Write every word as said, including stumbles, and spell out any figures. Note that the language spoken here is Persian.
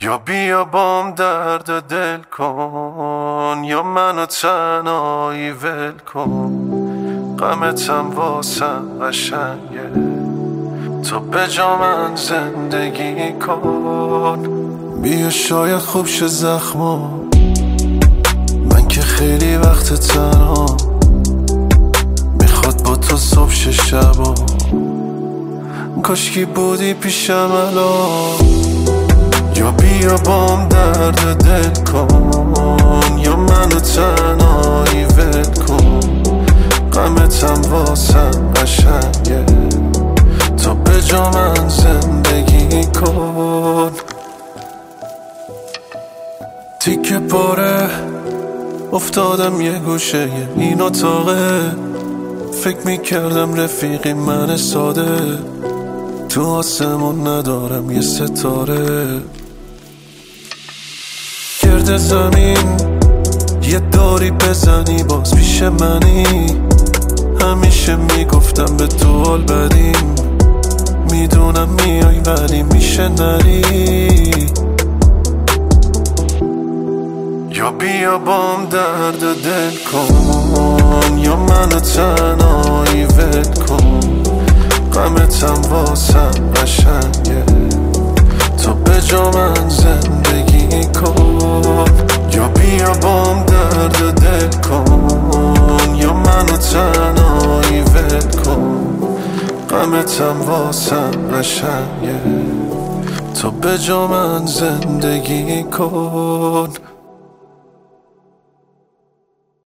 یا بیا بام درد دل کن، یا منو تنهایی ول کن. غمتم واسم قشنگه، تو به جا من زندگی کن. بیا شاید خوب شه زخما، من که خیلی وقت تنها، میخواد با تو صبح شه شبا. کاشکی بودی پیشم الان. یا بیا بام درد دل کن، یا منو تنهایی ول کن. غمتم واسم قشنگه، تو به جا من زندگی کن. تیکه پاره افتادم یه گوشه این اتاقه، فکر میکردم رفیقی من ساده، تو آسمون ندارم یه ستاره. گرد زمین یه داری بزنی باز پیش منی، همیشه میگفتم به تو حال بدیم، میدونم میای ولی میشه نری. یا بیا بام درد دل کن، یا منو تنهایی ول کن. غمتم واسم قشنگه، تو به جا من زندگی کن. یا بیا بام درد دل کن، یا منو تنهایی ول کن. غمتم واسم قشنگه، تو به جا من زندگی کن.